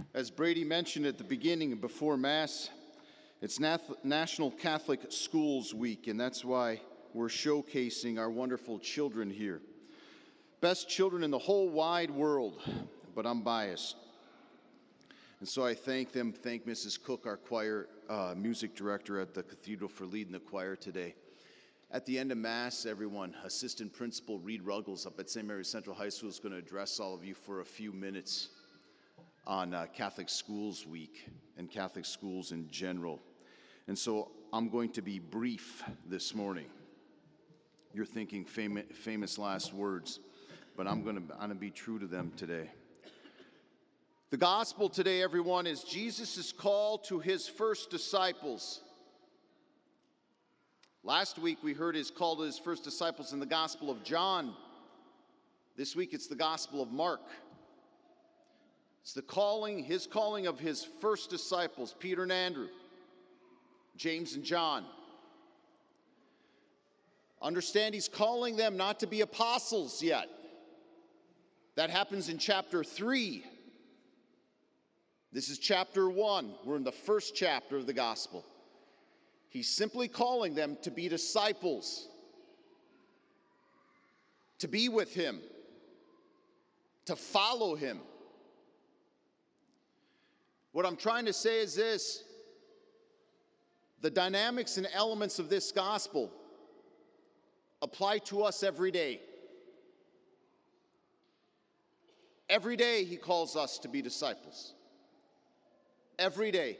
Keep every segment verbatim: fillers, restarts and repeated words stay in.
As Brady mentioned at the beginning before Mass, it's National Catholic Schools Week, and that's why we're showcasing our wonderful children here. Best children in the whole wide world, but I'm biased. And so I thank them, thank Missus Cook, our choir uh, music director at the Cathedral, for leading the choir today. At the end of Mass, everyone, Assistant Principal Reed Ruggles up at Saint Mary's Central High School is going to address all of you for a few minutes on uh, Catholic Schools Week and Catholic schools in general. And so I'm going to be brief this morning. You're thinking famous, famous last words, but I'm going to, I'm going to be true to them today. The gospel today, everyone, is Jesus' call to his first disciples. Last week we heard his call to his first disciples in the Gospel of John. This week it's the Gospel of Mark. It's the calling, his calling of his first disciples, Peter and Andrew, James and John. Understand, he's calling them not to be apostles yet. That happens in chapter three. This is chapter one. We're in the first chapter of the gospel. He's simply calling them to be disciples, to be with him, to follow him. What I'm trying to say is this: the dynamics and elements of this gospel apply to us every day. Every day he calls us to be disciples. Every day.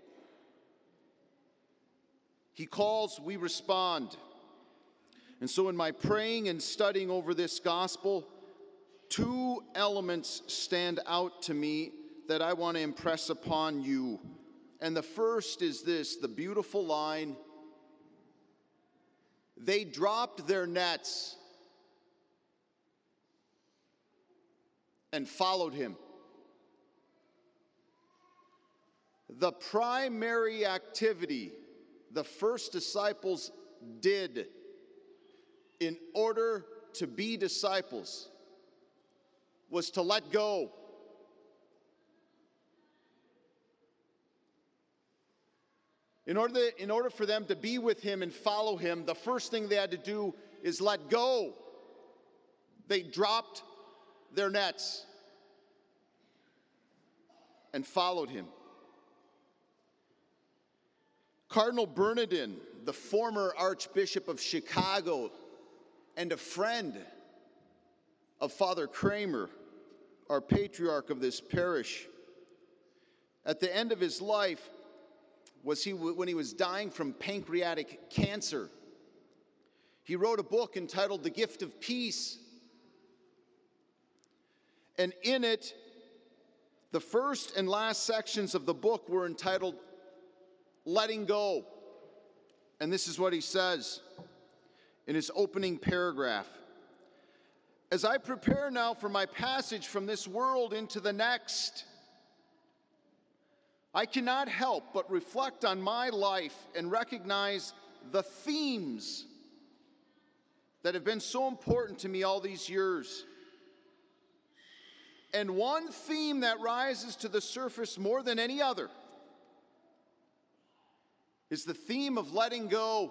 He calls, we respond. And so in my praying and studying over this gospel, two elements stand out to me that I want to impress upon you. And the first is this, the beautiful line: they dropped their nets and followed him. The primary activity the first disciples did in order to be disciples was to let go. In order, to, in order for them to be with him and follow him, the first thing they had to do is let go. They dropped their nets and followed him. Cardinal Bernardin, the former Archbishop of Chicago and a friend of Father Kramer, our patriarch of this parish, at the end of his life, was he when he was dying from pancreatic cancer, he wrote a book entitled The Gift of Peace. And in it, the first and last sections of the book were entitled Letting Go. And this is what he says in his opening paragraph: as I prepare now for my passage from this world into the next, I cannot help but reflect on my life and recognize the themes that have been so important to me all these years. And one theme that rises to the surface more than any other is the theme of letting go.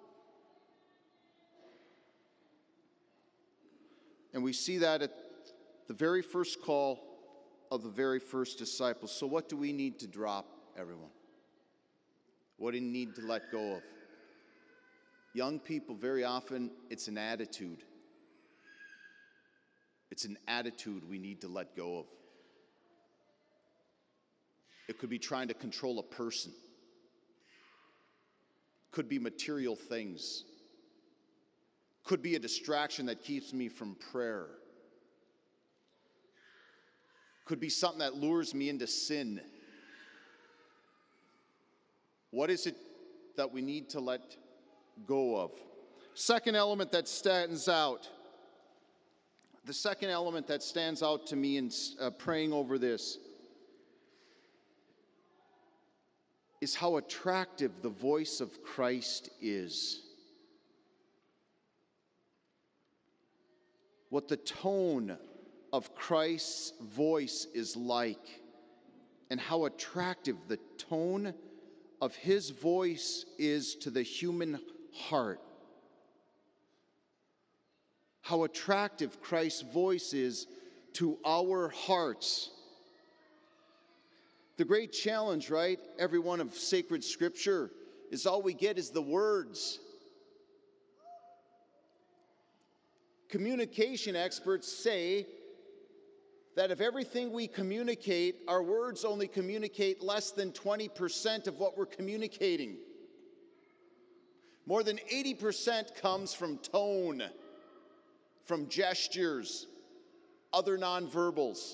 And we see that at the very first call of the very first disciples. So what do we need to drop, everyone? What do we need to let go of? Young people, very often, it's an attitude. It's an attitude we need to let go of. It could be trying to control a person. Could be material things. Could be a distraction that keeps me from prayer. Could be something that lures me into sin. What is it that we need to let go of? Second element that stands out. The second element that stands out to me in uh, praying over this is how attractive the voice of Christ is. What the tone of Christ's voice is like and how attractive the tone of his voice is to the human heart. How attractive Christ's voice is to our hearts. The great challenge, right, everyone, of sacred scripture is all we get is the words. Communication experts say that if everything we communicate, our words only communicate less than twenty percent of what we're communicating. More than eighty percent comes from tone, from gestures, other nonverbals.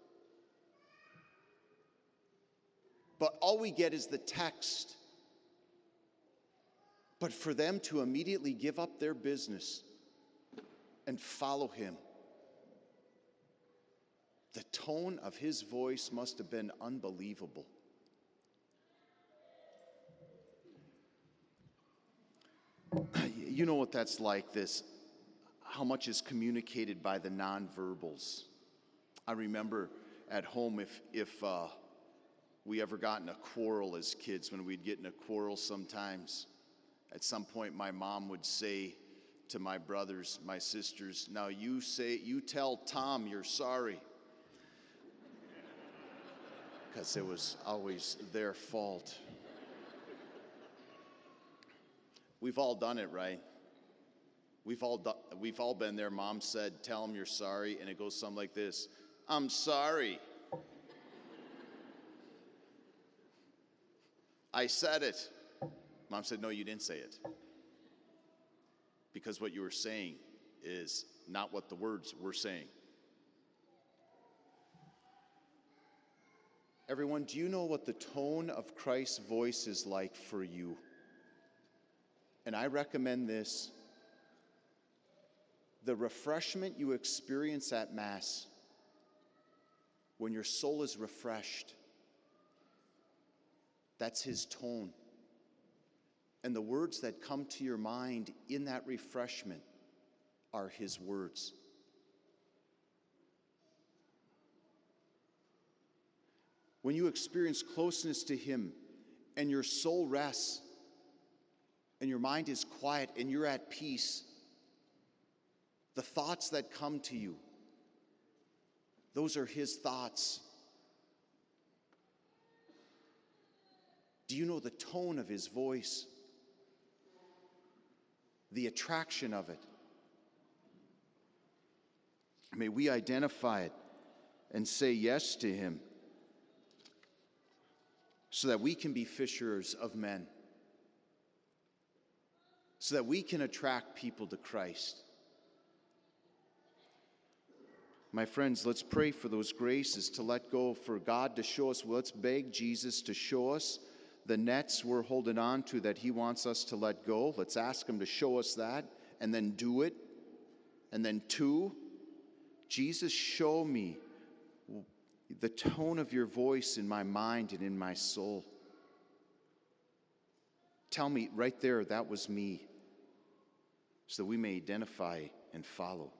But all we get is the text. But for them to immediately give up their business and follow him, the tone of his voice must have been unbelievable. You know what that's like, this, how much is communicated by the nonverbals. I remember at home, if, if uh, we ever got in a quarrel as kids, when we'd get in a quarrel sometimes, at some point my mom would say to my brothers, my sisters, now you say, you tell Tom you're sorry. Because it was always their fault. We've all done it, right? We've all, do, we've all been there. Mom said, tell him you're sorry, and it goes something like this: I'm sorry. I said it. Mom said, no, you didn't say it. Because what you were saying is not what the words were saying. Everyone, do you know what the tone of Christ's voice is like for you? And I recommend this: the refreshment you experience at Mass, when your soul is refreshed, that's his tone. And the words that come to your mind in that refreshment are his words. When you experience closeness to him and your soul rests and your mind is quiet and you're at peace, the thoughts that come to you, those are his thoughts. Do you know the tone of his voice? The attraction of it? May we identify it and say yes to him, so that we can be fishers of men, so that we can attract people to Christ. My friends, let's pray for those graces to let go, for God to show us. Well, let's beg Jesus to show us the nets we're holding on to that he wants us to let go. Let's ask him to show us that, and then do it. And then two, Jesus, show me the tone of your voice in my mind and in my soul. Tell me right there, that was me, so that we may identify and follow.